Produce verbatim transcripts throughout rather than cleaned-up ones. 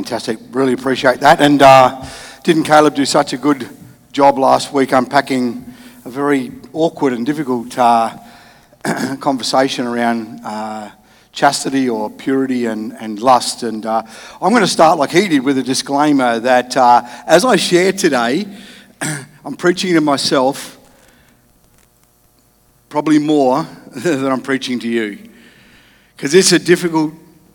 Fantastic, really appreciate that. And uh, didn't Caleb do such a good job last week unpacking a very awkward and difficult uh, conversation around uh, chastity or purity and, and lust. And uh, I'm going to start like he did with a disclaimer that uh, as I share today, I'm preaching to myself probably more than I'm preaching to you. Because it's a difficult,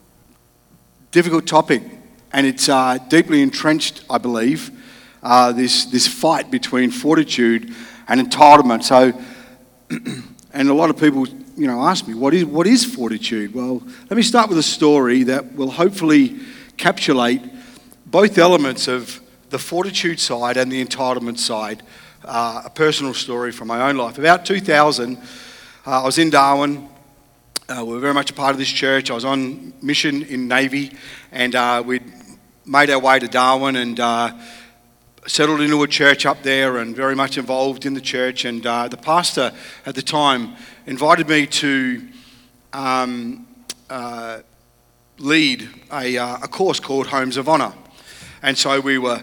difficult topic. And it's uh, deeply entrenched, I believe, uh, this this fight between fortitude and entitlement. So, and a lot of people, you know, ask me, what is what is fortitude? Well, let me start with a story that will hopefully encapsulate both elements of the fortitude side and the entitlement side. Uh, a personal story from my own life. About two thousand, uh, I was in Darwin. Uh, we were very much a part of this church. I was on mission in Navy, and uh, we'd made our way to Darwin and uh, settled into a church up there and very much involved in the church. And uh, the pastor at the time invited me to um, uh, lead a, uh, a course called Homes of Honour. And so we were,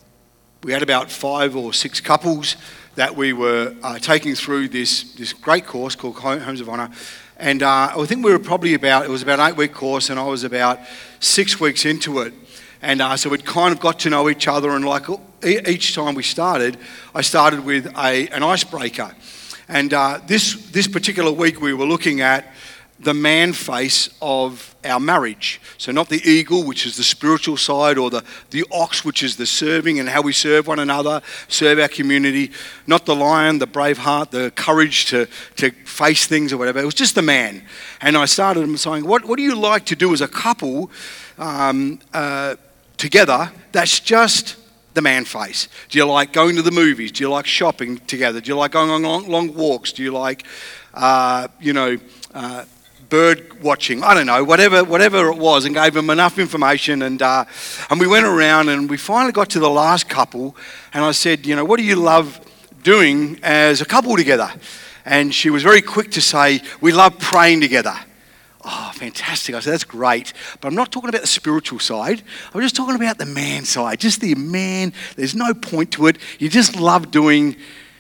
we had about five or six couples that we were uh, taking through this, this great course called Homes of Honour. And uh, I think we were probably about, it was about an eight-week course, and I was about six weeks into it. And uh, so we'd kind of got to know each other, and like each time we started, I started with a an icebreaker. And uh, this this particular week we were looking at the man face of our marriage. So not the eagle, which is the spiritual side, or the, the ox, which is the serving and how we serve one another, serve our community. Not the lion, the brave heart, the courage to, to face things or whatever. It was just the man. And I started saying, what, what do you like to do as a couple um, uh, together that's just the man face? Do you like going to the movies? Do you like shopping together? Do you like going on long, long walks? Do you like, uh, you know... Uh, bird watching, I don't know, whatever whatever it was, and gave them enough information. And uh, and we went around and we finally got to the last couple, and I said, you know, what do you love doing as a couple together? And she was very quick to say, we love praying together. Oh, fantastic. I said, that's great. But I'm not talking about the spiritual side. I'm just talking about the man side. Just the man, there's no point to it. You just love doing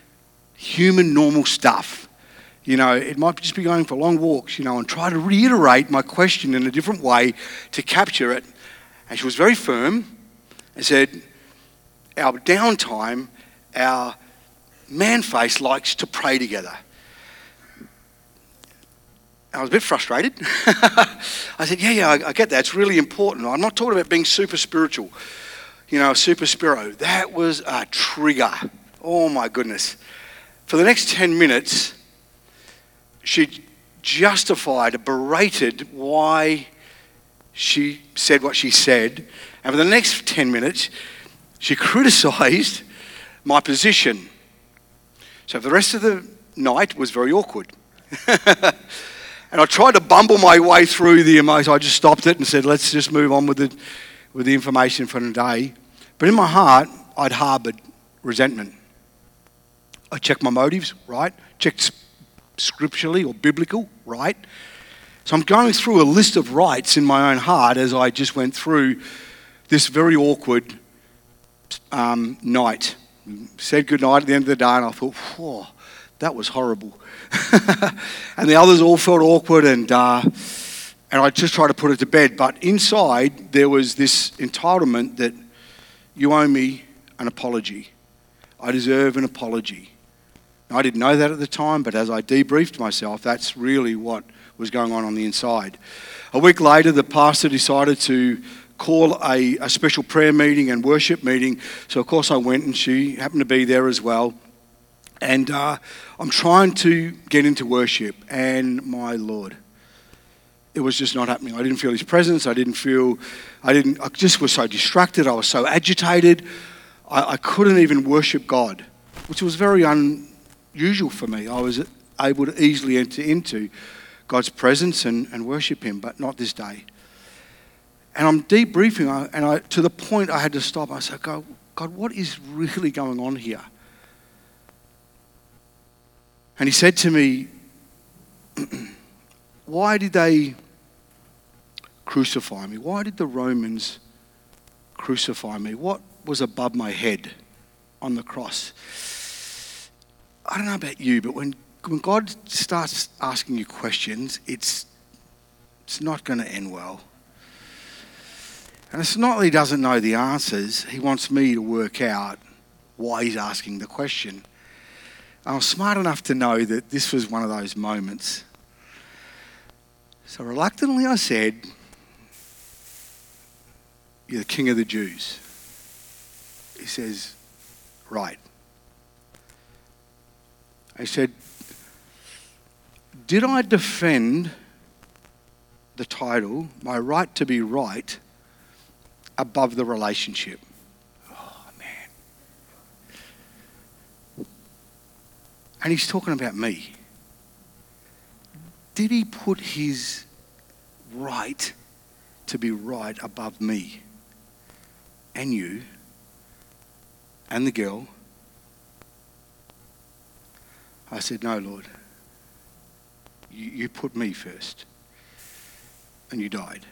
human, normal stuff. You know, it might just be going for long walks, you know, and try to reiterate my question in a different way to capture it. And she was very firm and said, our downtime, our man face likes to pray together. I was a bit frustrated. I said, yeah, yeah, I, I get that. It's really important. I'm not talking about being super spiritual, you know, super spiro. That was a trigger. Oh, my goodness. For the next ten minutes... she justified, berated why she said what she said. And for the next ten minutes, she criticised my position. So for the rest of the night, it was very awkward. And I tried to bumble my way through the emotion. I just stopped it and said, let's just move on with the, with the information for the day. But in my heart, I'd harboured resentment. I checked my motives, right? Checked scripturally or biblical, right? So I'm going through a list of rights in my own heart as I just went through this very awkward um, night. Said goodnight at the end of the day, and I thought, whoa, that was horrible. And the others all felt awkward, and uh, and I just tried to put it to bed. But inside, there was this entitlement that you owe me an apology. I deserve an apology. I didn't know that at the time, but as I debriefed myself, that's really what was going on on the inside. A week later, the pastor decided to call a, a special prayer meeting and worship meeting. So, of course, I went, and she happened to be there as well. And uh, I'm trying to get into worship, and my Lord, it was just not happening. I didn't feel his presence. I didn't feel, I didn't, I just was so distracted. I was so agitated. I, I couldn't even worship God, which was very un. usual for me. I was able to easily enter into God's presence and, and worship him, but not this day. And I'm debriefing, and I, to the point I had to stop. I said, God, God, what is really going on here? And he said to me, why did they crucify me? Why did the Romans crucify me? What was above my head on the cross? I don't know about you, but when, when God starts asking you questions, it's, it's not going to end well. And it's not that he doesn't know the answers. He wants me to work out why he's asking the question. I was smart enough to know that this was one of those moments. So reluctantly I said, "You're the King of the Jews." He says, "Right." I said, "Did I defend the title, my right to be right, above the relationship?" Oh, man. And he's talking about me. Did he put his right to be right above me and you and the girl? I said, "No, Lord. You, you put me first. And you died."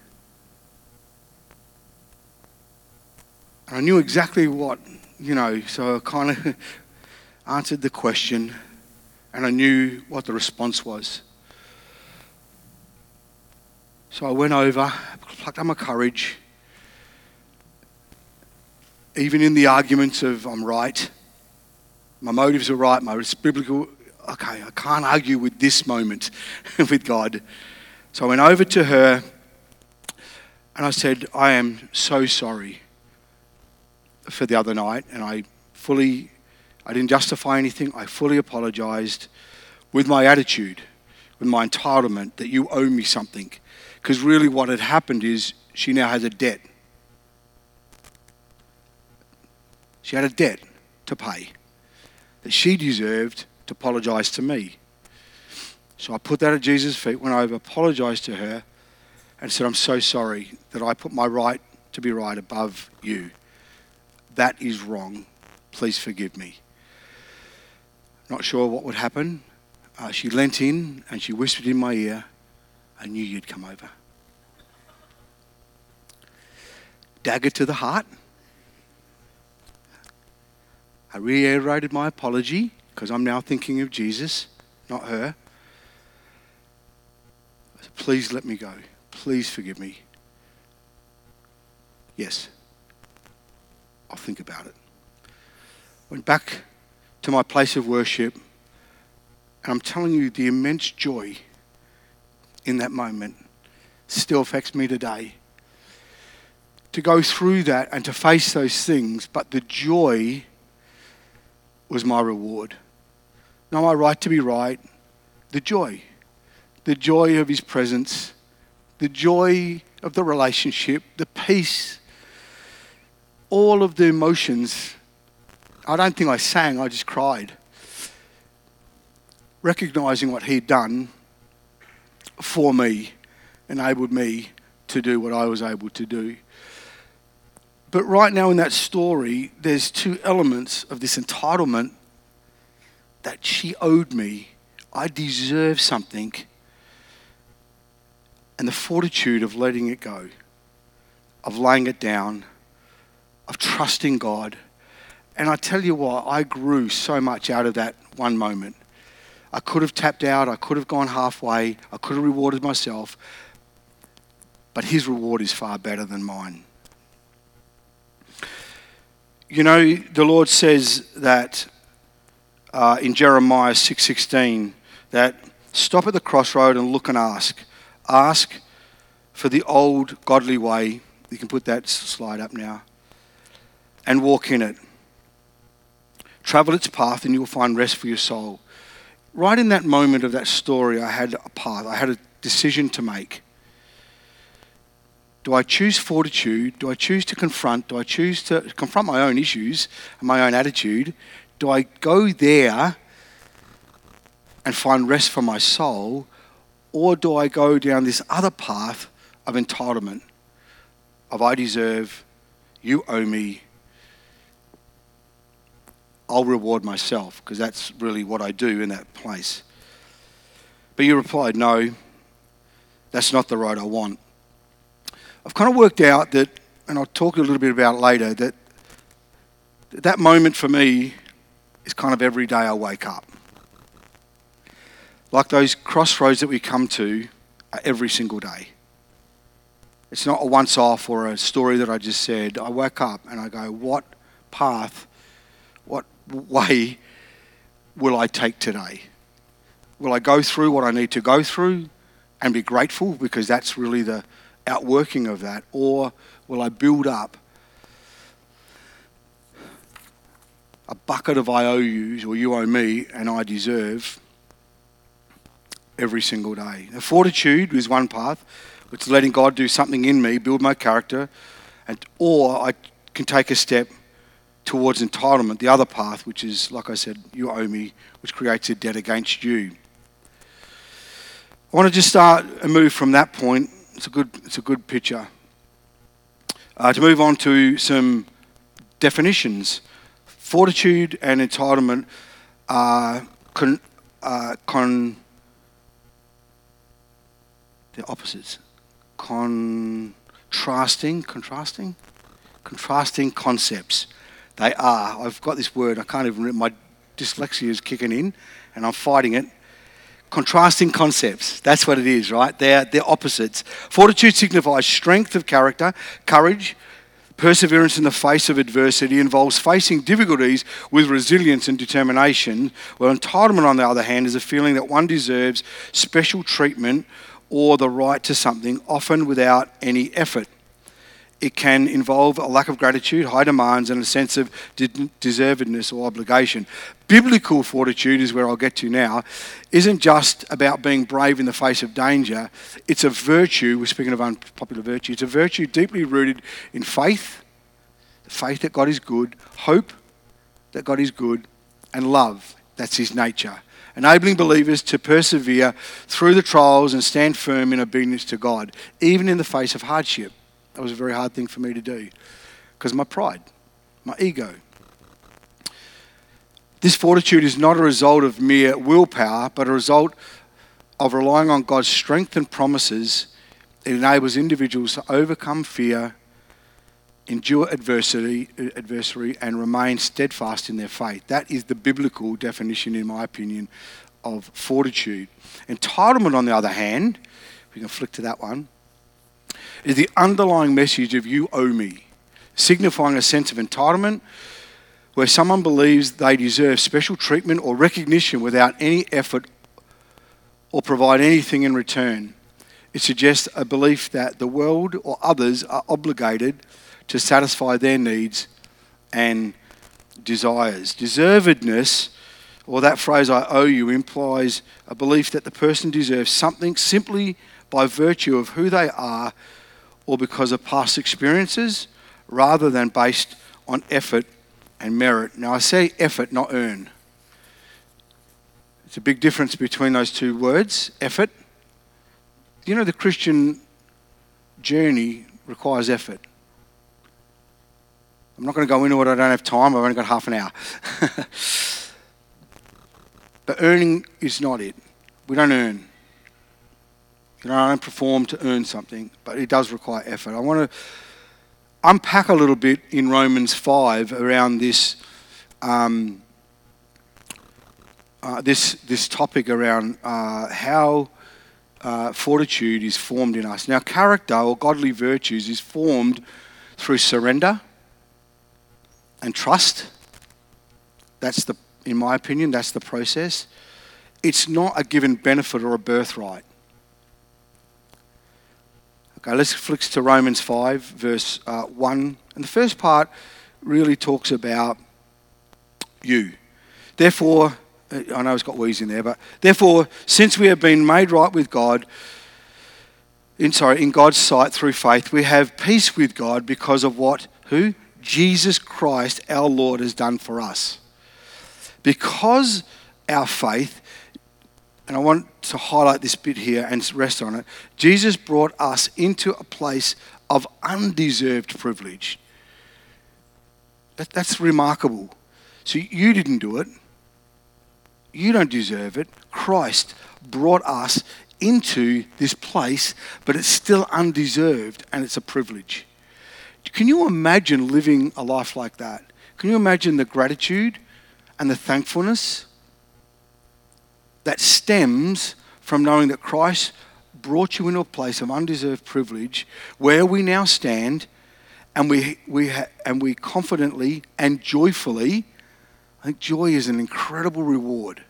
And I knew exactly what, you know, so I kind of answered the question and I knew what the response was. So I went over, plucked up my courage, even in the arguments of I'm right, my motives are right, my biblical, okay, I can't argue with this moment with God. So I went over to her and I said, "I am so sorry for the other night," and I fully, I didn't justify anything, I fully apologized with my attitude, with my entitlement that you owe me something. Because really what had happened is she now has a debt. She had a debt to pay that she deserved to apologize to me. So I put that at Jesus' feet, went over, apologized to her, and said, "I'm so sorry that I put my right to be right above you. That is wrong. Please forgive me." Not sure what would happen. Uh, she leant in and she whispered in my ear, "I knew you'd come over." Dagger to the heart. I reiterated my apology because I'm now thinking of Jesus, not her. I said, "Please let me go. Please forgive me." "Yes, I'll think about it." Went back to my place of worship, and I'm telling you, the immense joy in that moment still affects me today. To go through that and to face those things, but the joy was my reward. Not my right to be right, the joy. The joy of his presence, the joy of the relationship, the peace, all of the emotions. I don't think I sang, I just cried. Recognizing what he'd done for me enabled me to do what I was able to do. But right now in that story, there's two elements of this entitlement that she owed me. I deserve something. And the fortitude of letting it go, of laying it down, of trusting God. And I tell you what, I grew so much out of that one moment. I could have tapped out, I could have gone halfway, I could have rewarded myself, but his reward is far better than mine. You know, the Lord says that uh, in Jeremiah six sixteen, that stop at the crossroad and look and ask. Ask for the old godly way. You can put that slide up now. And walk in it. Travel its path and you will find rest for your soul. Right in that moment of that story, I had a path. I had a decision to make. Do I choose fortitude? Do I choose to confront? Do I choose to confront my own issues and my own attitude? Do I go there and find rest for my soul? Or do I go down this other path of entitlement, of I deserve, you owe me, I'll reward myself, because that's really what I do in that place. But you replied, no, that's not the road I want. I've kind of worked out that and I'll talk a little bit about it later, that that moment for me is kind of every day I wake up. Like those crossroads that we come to are every single day. It's not a once-off or a story that I just said. I wake up and I go, what path, what way will I take today? Will I go through what I need to go through and be grateful because that's really the outworking of that? Or will I build up a bucket of I owe yous, or you owe me, and I deserve every single day? The fortitude is one path, which is letting God do something in me, build my character, and or I can take a step towards entitlement, the other path, which is, like I said, you owe me, which creates a debt against you. I want to just start and move from that point. It's a good, it's a good picture. Uh, to move on to some definitions. Fortitude and entitlement are con, uh, con they're opposites. Contrasting, contrasting, contrasting concepts. They are. I've got this word. I can't even. My dyslexia is kicking in, and I'm fighting it. Contrasting concepts. That's what it is, right? They're they're opposites. Fortitude signifies strength of character, courage, perseverance in the face of adversity, involves facing difficulties with resilience and determination. Well, entitlement, on the other hand, is a feeling that one deserves special treatment or the right to something, often without any effort. It can involve a lack of gratitude, high demands, and a sense of de- deservedness or obligation. Biblical fortitude is where I'll get to now, isn't just about being brave in the face of danger. It's a virtue, we're speaking of unpopular virtue, it's a virtue deeply rooted in faith, faith that God is good, hope that God is good, and love, that's his nature. Enabling believers to persevere through the trials and stand firm in obedience to God, even in the face of hardship. That was a very hard thing for me to do because my pride, my ego. This fortitude is not a result of mere willpower, but a result of relying on God's strength and promises. It enables individuals to overcome fear, endure adversity, adversary, and remain steadfast in their faith. That is the biblical definition, in my opinion, of fortitude. Entitlement, on the other hand, if we can flick to that one, is the underlying message of you owe me, signifying a sense of entitlement where someone believes they deserve special treatment or recognition without any effort or provide anything in return. It suggests a belief that the world or others are obligated to satisfy their needs and desires. Deservedness, or that phrase I owe you, implies a belief that the person deserves something simply by virtue of who they are or because of past experiences, rather than based on effort and merit. Now, I say effort, not earn. It's a big difference between those two words, effort. You know, the Christian journey requires effort. I'm not going to go into it, I don't have time, I've only got half an hour. But earning is not it. We don't earn. You know, I don't perform to earn something, but it does require effort. I want to unpack a little bit in Romans five around this um, uh, this this topic around uh, how uh, fortitude is formed in us. Now, character or godly virtues is formed through surrender and trust. That's the, in my opinion, that's the process. It's not a given benefit or a birthright. Okay, let's flick to Romans five, verse uh, one. And the first part really talks about you. Therefore, I know it's got we's in there, but therefore, since we have been made right with God, in sorry, in God's sight through faith, we have peace with God because of what? Who? Jesus Christ, our Lord, has done for us. Because our faith, and I want to highlight this bit here and rest on it, Jesus brought us into a place of undeserved privilege. That, that's remarkable. So you didn't do it. You don't deserve it. Christ brought us into this place, but it's still undeserved and it's a privilege. Can you imagine living a life like that? Can you imagine the gratitude and the thankfulness that stems from knowing that Christ brought you into a place of undeserved privilege where we now stand, and we we ha- and we confidently and joyfully. I think joy is an incredible reward.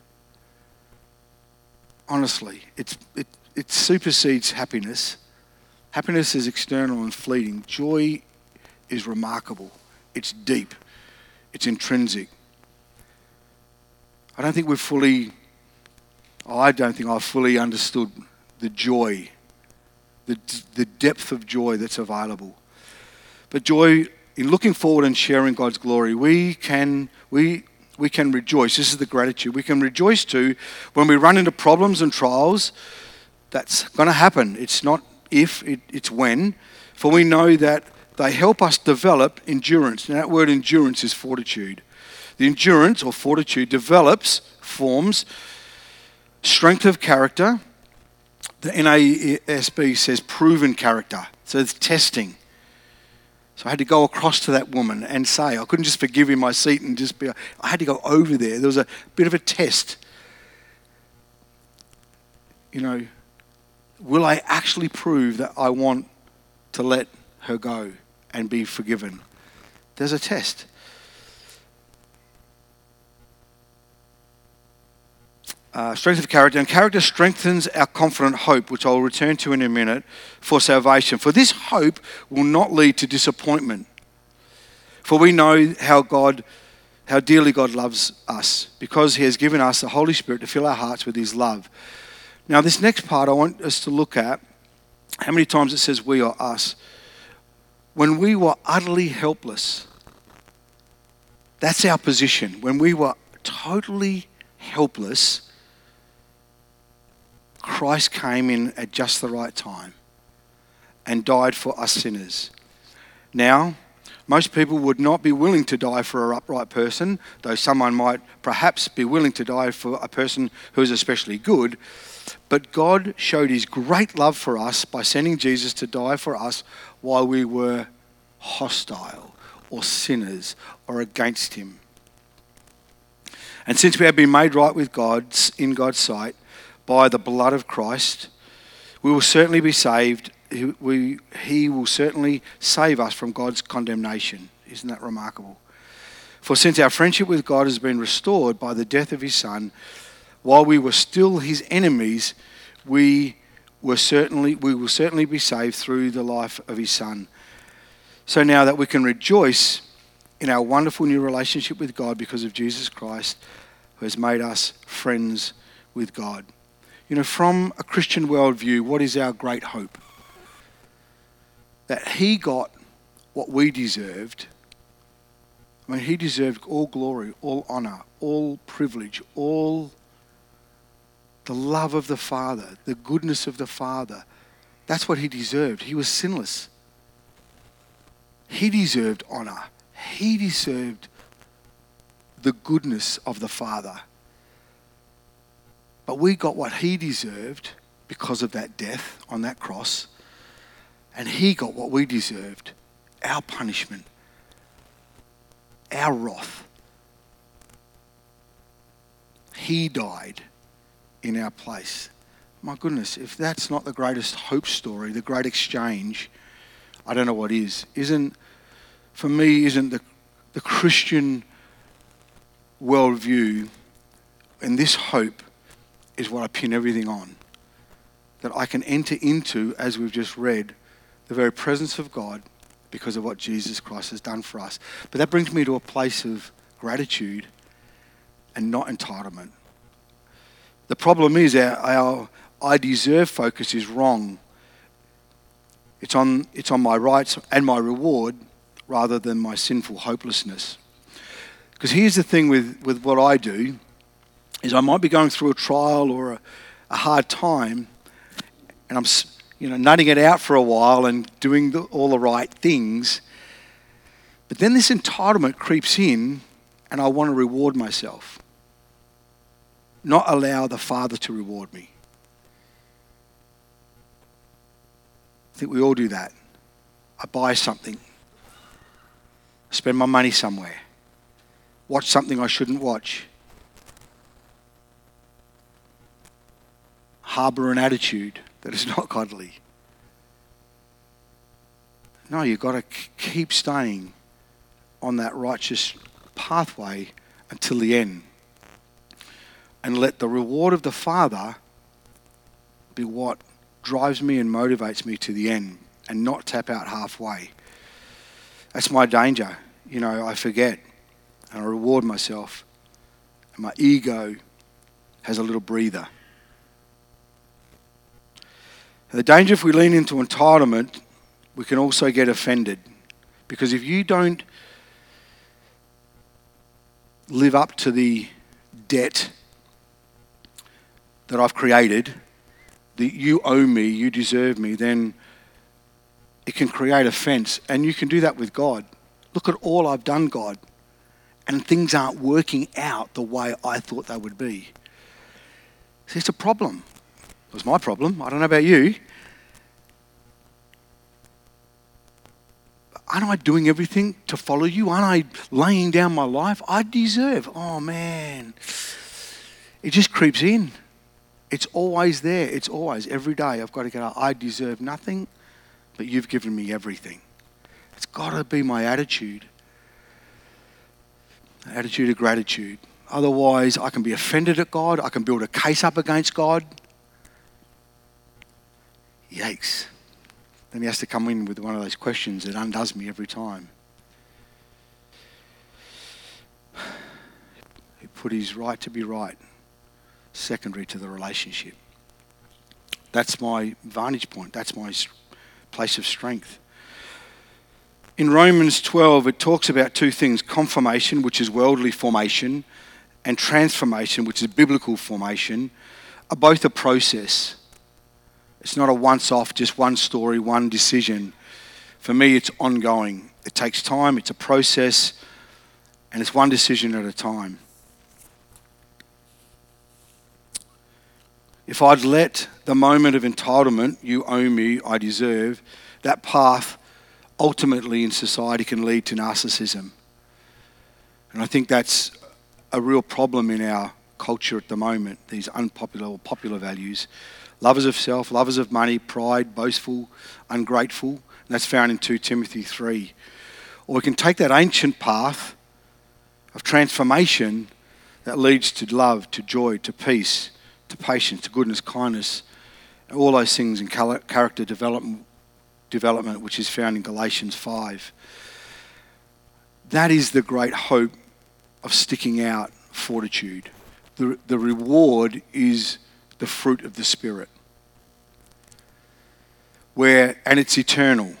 Honestly, it's it it supersedes happiness. Happiness is external and fleeting. Joy is remarkable. It's deep. It's intrinsic. I don't think we've fully. I don't think I've fully understood the joy, the the depth of joy that's available. But joy, in looking forward and sharing God's glory, we can we we can rejoice. This is the gratitude. We can rejoice too when we run into problems and trials. That's going to happen. It's not if, it, it's when. For we know that they help us develop endurance. Now that word endurance is fortitude. The endurance or fortitude develops, forms, strength of character. The N A S B says proven character. So it's testing. So I had to go across to that woman and say, I couldn't just forgive him my seat and just be, I had to go over there. There was a bit of a test. You know, will I actually prove that I want to let her go and be forgiven? There's a test. Uh, strength of character, and character strengthens our confident hope, which I'll return to in a minute, for salvation. For this hope will not lead to disappointment. For we know how God, how dearly God loves us, because he has given us the Holy Spirit to fill our hearts with his love. Now this next part I want us to look at, how many times it says we or us. When we were utterly helpless, that's our position. When we were totally helpless, Christ came in at just the right time and died for us sinners. Now, most people would not be willing to die for an upright person, though someone might perhaps be willing to die for a person who is especially good. But God showed his great love for us by sending Jesus to die for us while we were hostile or sinners or against him. And since we have been made right with God in God's sight by the blood of Christ, we will certainly be saved. He, we, he will certainly save us from God's condemnation. Isn't that remarkable? For since our friendship with God has been restored by the death of his Son, while we were still his enemies, we were certainly we will certainly be saved through the life of his Son. So now that we can rejoice in our wonderful new relationship with God because of Jesus Christ, who has made us friends with God. You know, from a Christian worldview, what is our great hope? That he got what we deserved. I mean, he deserved all glory, all honor, all privilege, all the love of the Father, the goodness of the Father. That's what he deserved. He was sinless. He deserved honor. He deserved the goodness of the Father. But we got what he deserved because of that death on that cross. And he got what we deserved, our punishment, our wrath. He died in our place. My goodness, if that's not the greatest hope story, the great exchange, I don't know what is. Isn't, for me, isn't the, the Christian worldview and this hope is what I pin everything on. That I can enter into, as we've just read, the very presence of God because of what Jesus Christ has done for us. But that brings me to a place of gratitude and not entitlement. The problem is our, our I deserve focus is wrong. It's on, it's on my rights and my reward rather than my sinful hopelessness. Because here's the thing with, with what I do, is I might be going through a trial or a, a hard time, and I'm you know nutting it out for a while and doing the, all the right things, but then this entitlement creeps in, and I want to reward myself, not allow the Father to reward me. I think we all do that. I buy something. spend my money somewhere, watch something I shouldn't watch, harbour an attitude that is not godly. No, you've got to keep staying on that righteous pathway until the end. And let the reward of the Father be what drives me and motivates me to the end, and not tap out halfway. That's my danger. You know, I forget and I reward myself, and my ego has a little breather. The danger, if we lean into entitlement, we can also get offended. Because if you don't live up to the debt that I've created, that you owe me, you deserve me, then it can create offense. And you can do that with God. Look at all I've done, God, and things aren't working out the way I thought they would be. See, it's a problem. It was my problem. I don't know about you. Aren't I doing everything to follow you? Aren't I laying down my life? I deserve. Oh, man. It just creeps in. It's always there. It's always, every day I've got to go, I deserve nothing, but you've given me everything. It's got to be my attitude. Attitude of gratitude. Otherwise, I can be offended at God. I can build a case up against God. Yikes. Then he has to come in with one of those questions that undoes me every time. He put his right to be right secondary to the relationship. That's my vantage point. That's my place of strength. In Romans twelve, it talks about two things: confirmation, which is worldly formation, and transformation, which is biblical formation, are both a process. It's not a once-off, just one story, one decision. For me, it's ongoing. It takes time, it's a process, and it's one decision at a time. If I'd let the moment of entitlement, you owe me, I deserve, that path ultimately in society can lead to narcissism. And I think that's a real problem in our culture at the moment, these unpopular or popular values. Lovers of self, lovers of money, pride, boastful, ungrateful. And that's found in two Timothy three. Or we can take that ancient path of transformation that leads to love, to joy, to peace, to patience, to goodness, kindness, and all those things in character development, development, which is found in Galatians five. That is the great hope of sticking out, fortitude. The, the reward is the fruit of the Spirit, where, and it's eternal,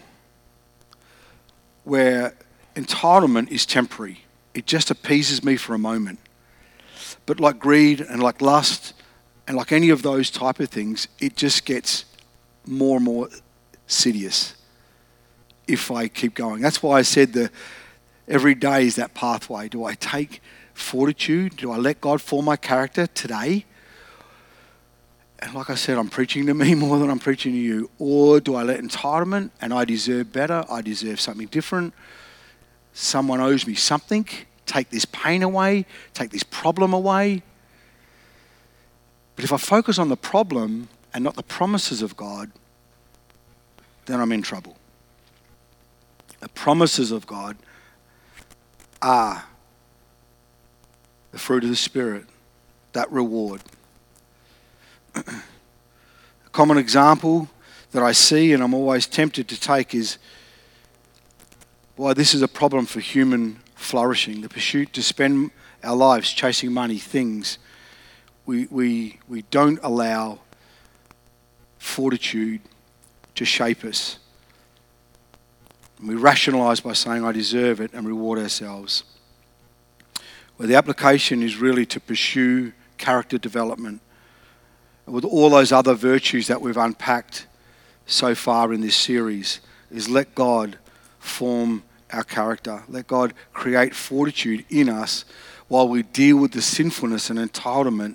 where entitlement is temporary. It just appeases me for a moment. But like greed and like lust and like any of those type of things, it just gets more and more insidious if I keep going. That's why I said that every day is that pathway. Do I take fortitude? Do I let God form my character today? And like I said, I'm preaching to me more than I'm preaching to you. Or do I let entitlement, and I deserve better, I deserve something different, someone owes me something, take this pain away, take this problem away. But if I focus on the problem and not the promises of God, then I'm in trouble. The promises of God are the fruit of the Spirit, that reward. A common example that I see and I'm always tempted to take is why this is a problem for human flourishing, the pursuit to spend our lives chasing money, things. We, we, we don't allow fortitude to shape us. We rationalise by saying, I deserve it, and reward ourselves. Where the application is really to pursue character development with all those other virtues that we've unpacked so far in this series, is let God form our character. Let God create fortitude in us while we deal with the sinfulness and entitlement.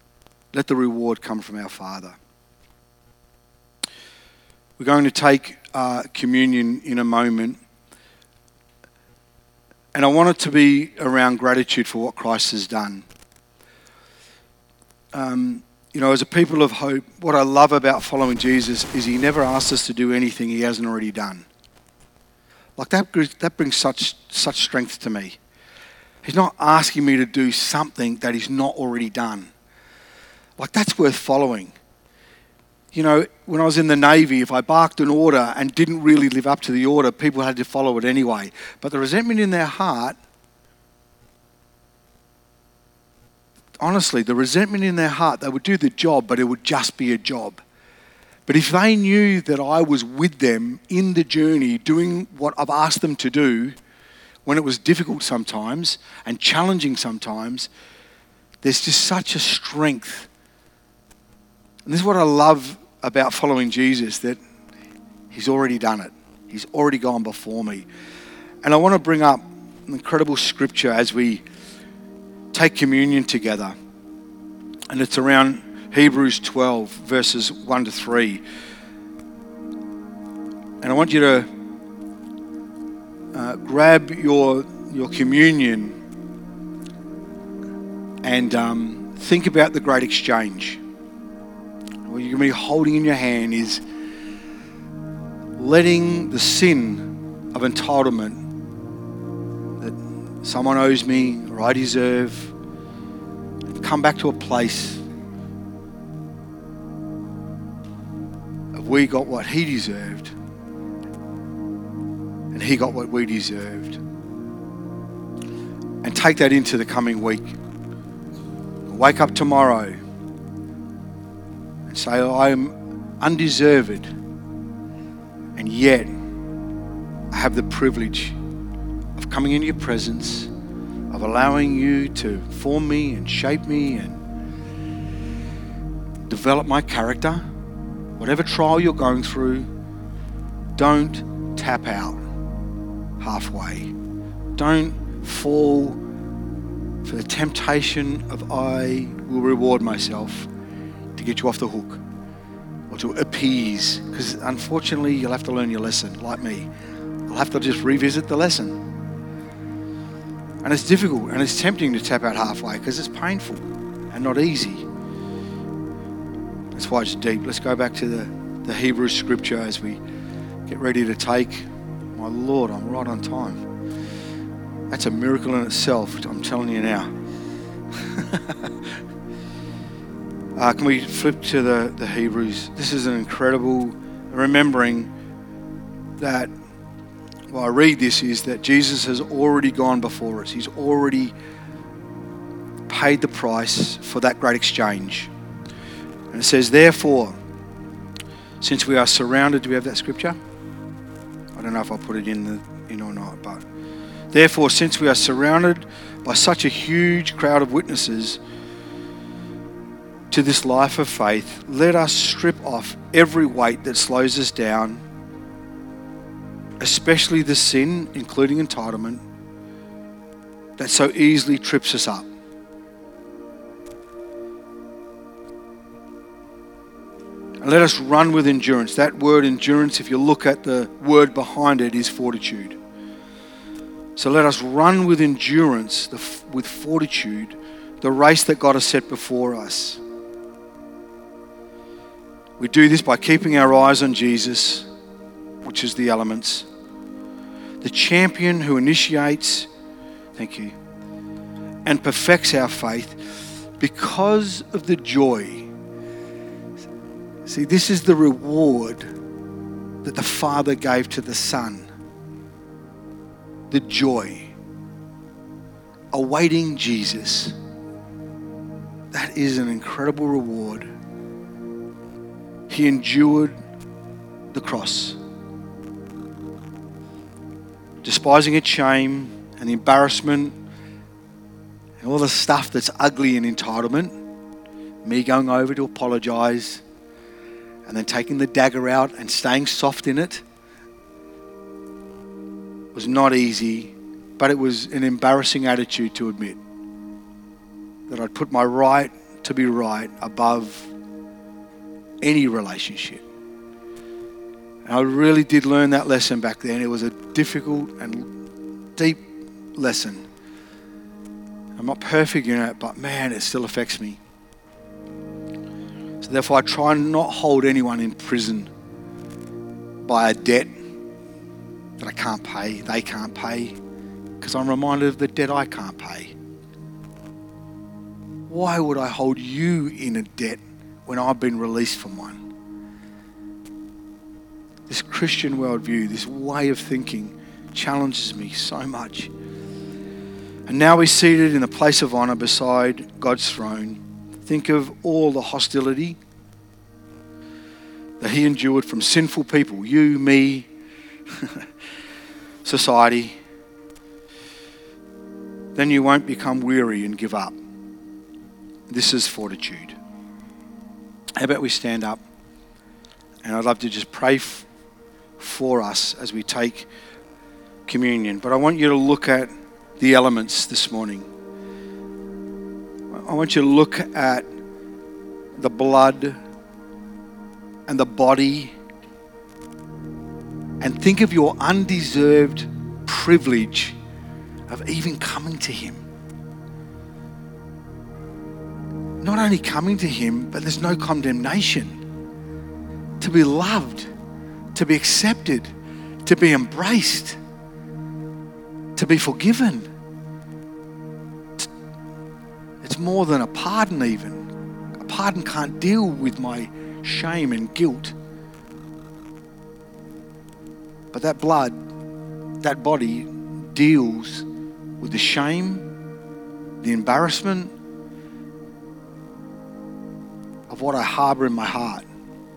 Let the reward come from our Father. We're going to take uh, communion in a moment. And I want it to be around gratitude for what Christ has done. Um, you know, as a people of hope, what I love about following Jesus is he never asks us to do anything he hasn't already done. Like that, that brings such such strength to me. He's not asking me to do something that he's not already done. Like that's worth following. You know, when I was in the Navy, if I barked an order and didn't really live up to the order, people had to follow it anyway. But the resentment in their heart, honestly, the resentment in their heart, they would do the job, but it would just be a job. But if they knew that I was with them in the journey, doing what I've asked them to do, when it was difficult sometimes and challenging sometimes, there's just such a strength. And this is what I love about following Jesus, that he's already done it. He's already gone before me. And I want to bring up an incredible scripture as we take communion together. And it's around Hebrews twelve, verses one to three. And I want you to uh, grab your, your communion and um, think about the great exchange. What you're going to be holding in your hand is letting the sin of entitlement that someone owes me or I deserve come back to a place of we got what he deserved and he got what we deserved, and take that into the coming week. Wake up tomorrow and say, I am undeserved, and yet I have the privilege of coming into your presence, of allowing you to form me and shape me and develop my character. Whatever trial you're going through, don't tap out halfway. Don't fall for the temptation of I will reward myself to get you off the hook or to appease, because unfortunately you'll have to learn your lesson like me. I'll have to just revisit the lesson. And it's difficult and it's tempting to tap out halfway because it's painful and not easy. That's why it's deep. Let's go back to the, the Hebrew scripture as we get ready to take. My Lord, I'm right on time. That's a miracle in itself, I'm telling you now. uh, can we flip to the, the Hebrews? This is an incredible remembering that, well, I read this, is that Jesus has already gone before us. He's already paid the price for that great exchange. And it says, therefore, since we are surrounded, do we have that scripture? I don't know if I'll put it in, the, in or not, but therefore, since we are surrounded by such a huge crowd of witnesses to this life of faith, let us strip off every weight that slows us down, especially the sin, including entitlement, that so easily trips us up. And let us run with endurance. That word endurance, if you look at the word behind it, is fortitude. So let us run with endurance, the, with fortitude, the race that God has set before us. We do this by keeping our eyes on Jesus, which is the elements. The champion who initiates, thank you, and perfects our faith because of the joy. See, this is the reward that the Father gave to the Son. The joy. Awaiting Jesus. That is an incredible reward. He endured the cross, despising its shame and the embarrassment and all the stuff that's ugly in entitlement. Me going over to apologize and then taking the dagger out and staying soft in it was not easy, but it was an embarrassing attitude to admit that I'd put my right to be right above any relationship. And I really did learn that lesson back then. It was a difficult and deep lesson. I'm not perfect in it, but man, it still affects me. So therefore, I try and not hold anyone in prison by a debt that I can't pay, they can't pay, because I'm reminded of the debt I can't pay. Why would I hold you in a debt when I've been released from one? This Christian worldview, this way of thinking challenges me so much. And now we're seated in a place of honor beside God's throne. Think of all the hostility that he endured from sinful people, you, me, society. Then you won't become weary and give up. This is fortitude. How about we stand up? And I'd love to just pray f- for us as we take communion. But I want you to look at the elements this morning. I want you to look at the blood and the body and think of your undeserved privilege of even coming to him. Not only coming to him, but there's no condemnation. To be loved, to be accepted, to be embraced, to be forgiven. It's more than a pardon even. A pardon can't deal with my shame and guilt. But that blood, that body deals with the shame, the embarrassment of what I harbor in my heart.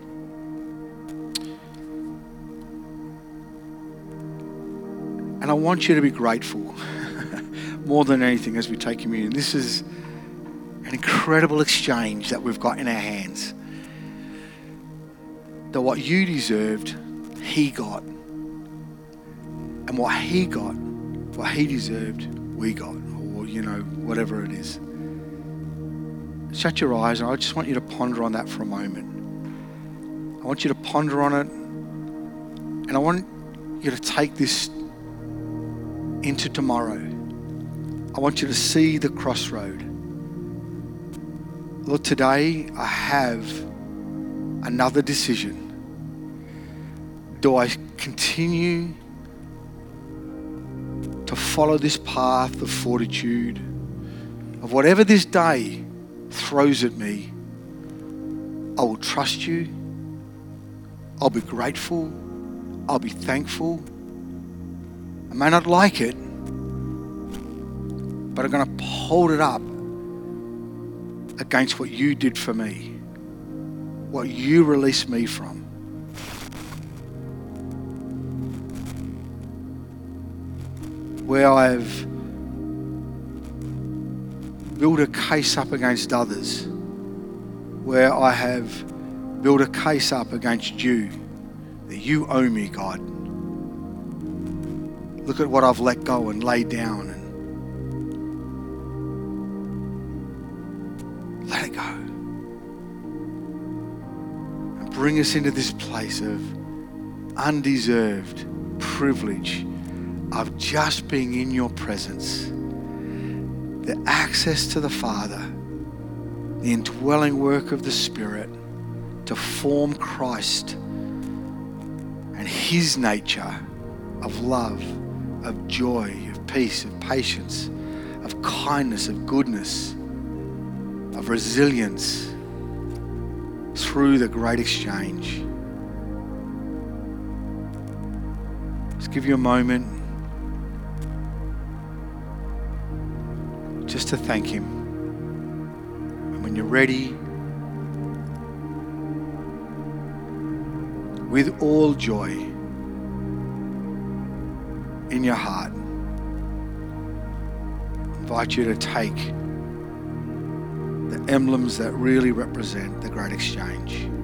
And I want you to be grateful more than anything as we take communion. This is an incredible exchange that we've got in our hands. That what you deserved, he got. And what he got, what he deserved, we got. Or, you know, whatever it is. Shut your eyes and I just want you to ponder on that for a moment. I want you to ponder on it. And I want you to take this into tomorrow. I want you to see the crossroad. Lord, today I have another decision. Do I continue to follow this path of fortitude, of whatever this day throws at me? I will trust you. I'll be grateful. I'll be thankful. I may not like it, but I'm going to hold it up against what you did for me, what you released me from. Where I've built a case up against others, where I have built a case up against you, that you owe me, God. Look at what I've let go and laid down and let it go. And bring us into this place of undeserved privilege of just being in your presence. The access to the Father, the indwelling work of the Spirit to form Christ and his nature of love, of joy, of peace, of patience, of kindness, of goodness, of resilience through the great exchange. Just give you a moment just to thank him. And when you're ready, with all joy in your heart, I invite you to take the emblems that really represent the great exchange.